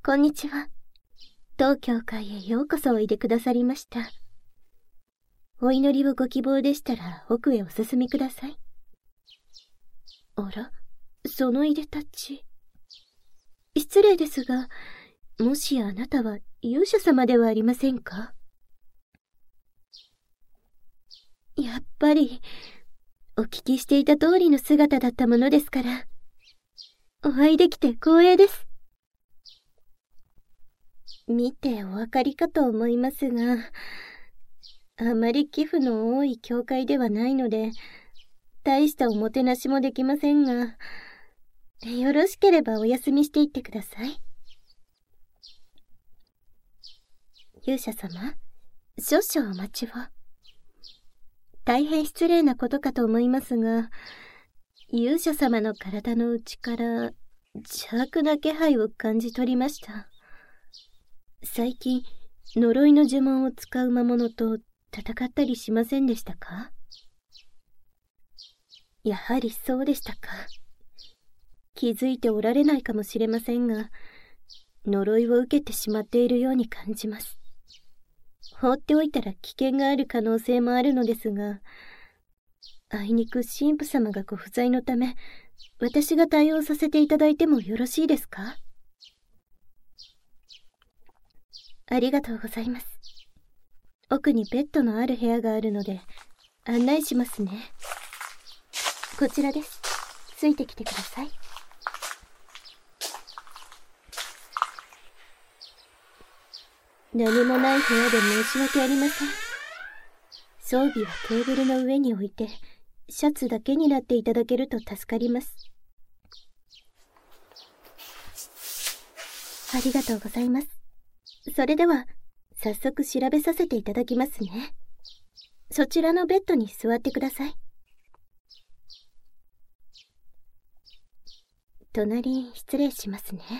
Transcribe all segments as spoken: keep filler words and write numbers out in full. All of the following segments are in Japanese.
こんにちは。当教会へようこそおいでくださりました。お祈りをご希望でしたら奥へお進みください。あら、そのいでたち。失礼ですが、もしやあなたは勇者様ではありませんか？やっぱり、お聞きしていた通りの姿だったものですから、お会いできて光栄です。見てお分かりかと思いますが、あまり寄付の多い教会ではないので、大したおもてなしもできませんが、よろしければお休みしていってください。勇者様、少々お待ちを。大変失礼なことかと思いますが、勇者様の体の内から邪悪な気配を感じ取りました。最近、呪いの呪文を使う魔物と戦ったりしませんでしたか？やはりそうでしたか。気づいておられないかもしれませんが、呪いを受けてしまっているように感じます。放っておいたら危険がある可能性もあるのですが、あいにく神父様がご不在のため、私が対応させていただいてもよろしいですか？ありがとうございます。奥にベッドのある部屋があるので、案内しますね。こちらです。ついてきてください。何もない部屋で申し訳ありません。装備はテーブルの上に置いて、シャツだけになっていただけると助かります。ありがとうございます。それでは、早速調べさせていただきますね。そちらのベッドに座ってください。隣、失礼しますね。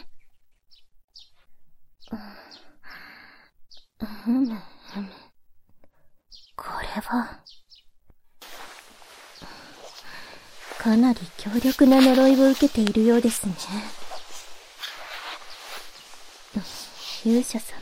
うむ、うむ。これは、かなり強力な呪いを受けているようですね。勇者様。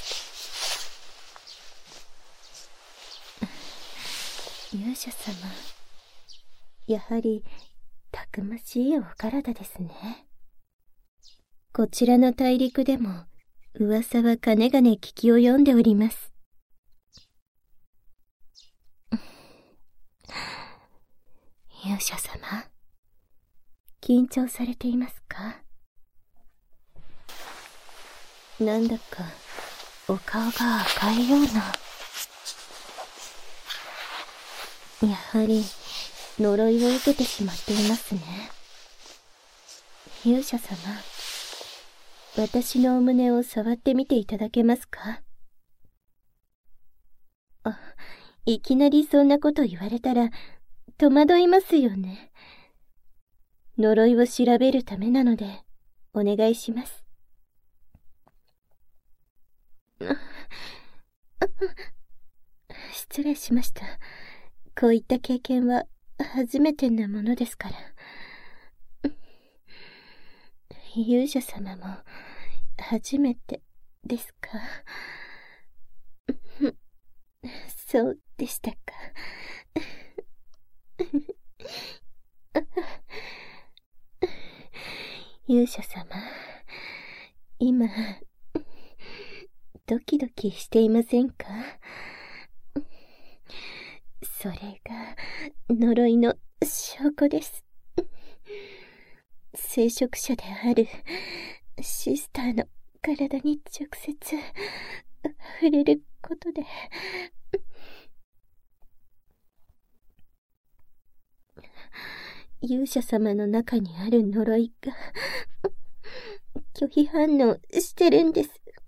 勇者様。やはり、たくましいお体ですね。こちらの大陸でも、噂はかねがね聞き及んでおります。勇者様、緊張されていますか？なんだか、お顔が赤いような。やはり、呪いを受けてしまっていますね。勇者様、私のお胸を触ってみていただけますか？あ、いきなりそんなこと言われたら、戸惑いますよね。呪いを調べるためなので、お願いします。失礼しました。こういった経験は初めてなものですから。勇者様も初めてですか？そうでしたか。勇者様、今、ドキドキしていませんか？それが呪いの証拠です。聖職者であるシスターの体に直接触れることで、勇者様の中にある呪いが拒否反応してるんです。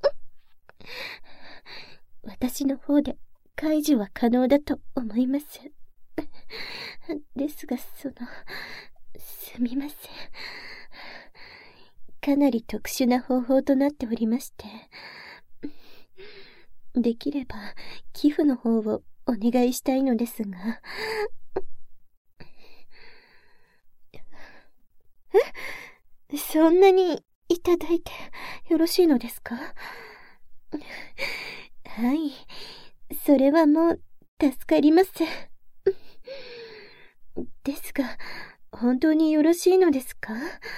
私の方で解除は可能だと思います。ですが、その、すみません。かなり特殊な方法となっておりまして、できれば寄付の方をお願いしたいのですが。え？そんなにいただいてよろしいのですか？はい。それはもう、助かります。ですが、本当によろしいのですか？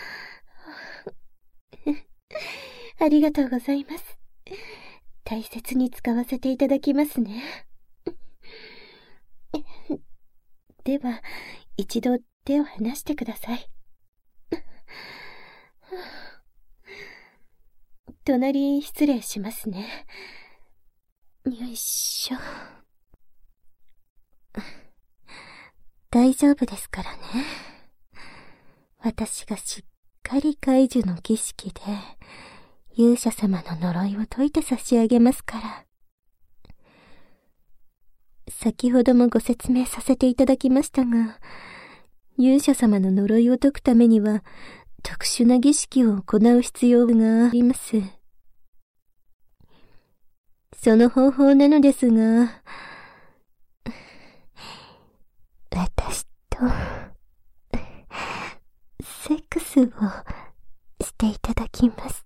ありがとうございます。大切に使わせていただきますね。では、一度手を離してください。隣失礼しますね。よいしょ。大丈夫ですからね。私がしっかり解除の儀式で勇者様の呪いを解いて差し上げますから。先ほどもご説明させていただきましたが、勇者様の呪いを解くためには特殊な儀式を行う必要があります。その方法なのですが、私とセックスをしていただきます。